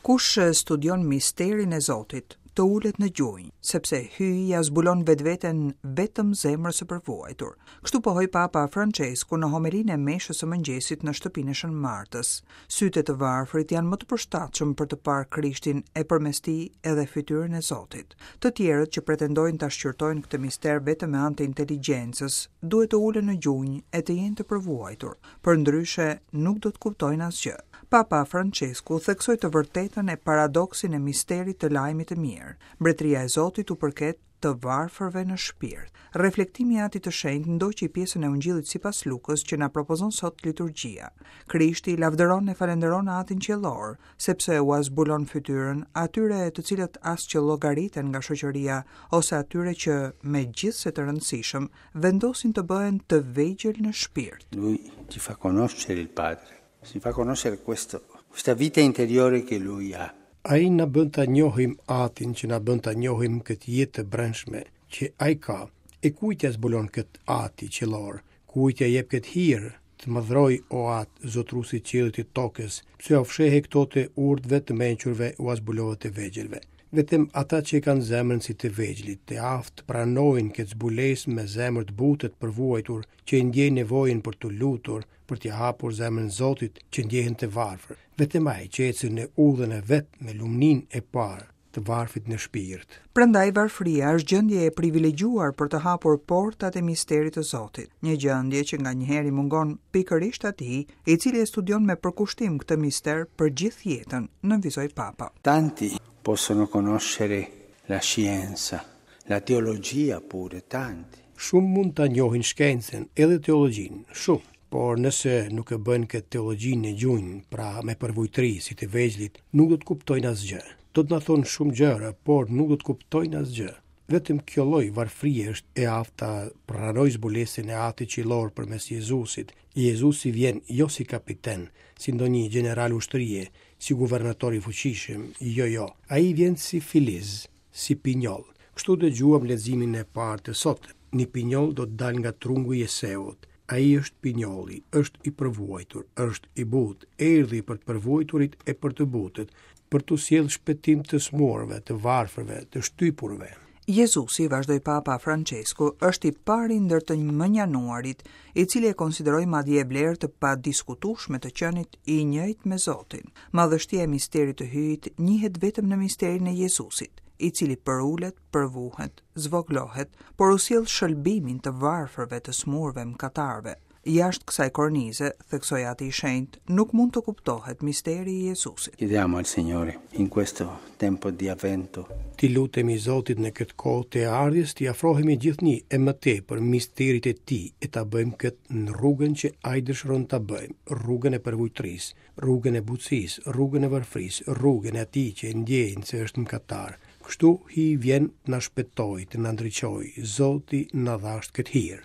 Kush studion misterin e Zotit, të ulet në gjunjë, sepse hyjja zbulon vetveten vetëm zemrës së përvuajtur. Kështu pohoi Papa Francesku në homilinë e meshës së mëngjesit në shtëpinë e Shën Martës. Sytë të varfrit janë më të përshtatshëm për të parë Krishtin e përmes tij edhe fytyrën e Zotit. Të tjerët që pretendojnë ta shqyrtojnë këtë mister vetëm me anë të inteligjencës, duhet të ulen në gjunjë e të jenë të përvuajtur. Përndryshe nuk do të kuptojnë asgjë. Papa Francesku theksoi të vërtetën e paradoksin e misterit të lajmit të mirë. Mbretëria e Zotit u përket të varfërve në shpirt. Reflektimi i Atit të Shenjtë ndoqi pjesën e Ungjillit sipas Lukës që na propozon sot liturgjia. Krishti lavdëron e falenderon Atin qiellor, sepse u zbulon fytyrën atyre të cilët as që llogariten nga shoqëria ose atyre që megjithse të rëndësishëm vendosin të bëhen të vegjël në shpirt. Lui ci fa conoscere il Padre. Si fa conoscere questa vita interiore che lui ha. Ai na bën ta njohim Atin, që na bën ta njohim këtë jetë të brendshme që ai ka. E kujtja zbulon këtë Ati qiellor, kujtja jep këtë hir të madhroj o Atë Zotrusi i qiellit e tokës, pse ofshehe këto të urdhve të mençurve u zbulovat të vegjëlve. Vetëm ata që kanë zemrën si të vegjlit, të aftë pranojnë këtë zbulesë me zemër të butë të përvuajtur, që ndjejnë nevojën për të lutur, për t'i hapur zemrën Zotit që ndjehen të varfër. Vetëm ai që ecën në udhën e vet me lumnin e parë të varfrit në shpirt. Prandaj varfëria është gjendje e privilegjuar për të hapur portat e misterit të Zotit. Një gjendje që nganjëherë mungon pikërisht atij i cili e studion me përkushtim këtë mister për gjithë jetën, nënvizoi Papa. Tanti possono conoscere la scienza, la teologia pure, tanti. Shumë mund ta njohin shkencën edhe teologjinë, shumë. Por nëse nuk e bën këtë teologjinë e gjunjë, pra me përvojtëri si të vegjlit, nuk do të kuptojnë asgjë. Do të na thonë shumë gjëra, por nuk do të kuptojnë asgjë. Vetëm kjo lloj varfërie është e afta pranoj zbulesën e Atit qiellor përmes Jezusit. Jezusi vjen jo si kapiten, si ndonjë general ushtrie, si guvernator i fuqishëm, jo. Ai vjen si filiz, si pinjoll. Kështu dëgjuam leximin e parë të sotëm. Një pinjoll do të dalë nga trungu i Eseut. Ai është pinjolli, është i përvuajtur, është i butë, erdhi për të përvuajturit e për të butët, për të sjellë shpëtim të smurve, të varfërve, të shtypurve. Jezusi, vazhdoi Papa Francesku, është i pari ndër të mënjanuarit, i cili e konsideroi madje vlerë të padiskutueshme të qenit i njëjtë me Zotin. Madhështia e misterit të hyjit njihet vetëm në misterin e Jezusit, i cili përulet, përvuhet, zvoglohet, por u sjell shëlbimin të varfërve, të smurve, mëkatarëve. Jashtë kësaj kornize, theksoi Ati i Shenjtë, nuk mund të kuptohet misteri i Jezusit. Chiediamo al Signore in questo tempo di avvento. Ti lutemi Zotit në këtë kohë të ardhjes, ti afrohemi gjithnjë e më tepër misterit e Tij e ta bëjmë këtë në rrugën që ai dëshiron ta bëjmë, rrugën e përvojtërisë, rrugën e butësisë, rrugën e varfërisë, rrugën e Atij që ndjejnë se është mëkatar. Kështu hi vjen na shpëtoi, të na ndriçojë. Zoti na dhash këtë hir.